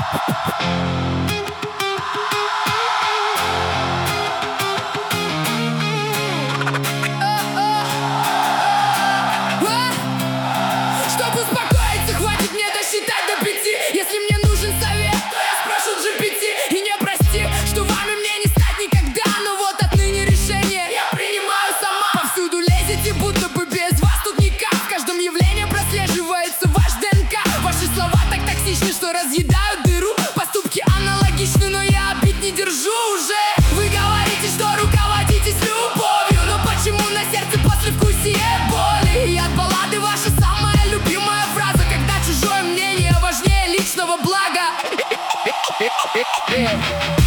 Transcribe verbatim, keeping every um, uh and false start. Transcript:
Чтобы успокоиться, хватит мне досчитать до пяти. Если мне нужен совет, то я спрошу джи пи ти. И не прости, что вами мне не стать никогда, но вот отныне решение я принимаю сама. Повсюду лезете, будто бы без вас тут никак. В каждом явлении прослеживается ваш ДНК. Ваши слова так токсичны, что разъедают дыру. Поступки аналогичны, но я обид не держу уже. Вы говорите, что руководитесь любовью, но почему на сердце послевкусие боли? И от баллады ваша самая любимая фраза, когда чужое мнение важнее личного блага.